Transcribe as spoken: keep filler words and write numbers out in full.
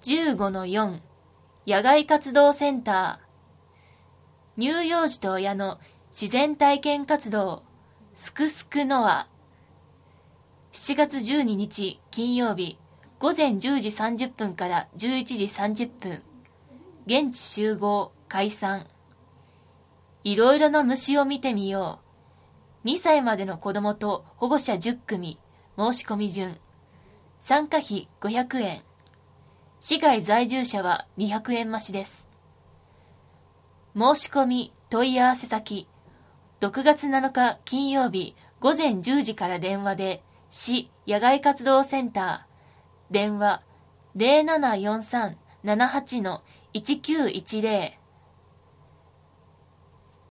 じゅうごのよん 野外活動センター、乳幼児と親の自然体験活動すくすくノア。しちがつじゅうににち金曜日、午前じゅうじさんじゅっぷんからじゅういちじさんじゅっぷん、現地集合解散。いろいろな虫を見てみよう。にさいまでの子供と保護者じゅっくみ、申し込み順。参加費ごひゃくえん。市外在住者はにひゃくえん増しです。申し込み問い合わせ先、ろくがつなのか金曜日午前じゅうじから電話で、市野外活動センター、電話 ゼロななよんさんななはちのいちきゅういちゼロ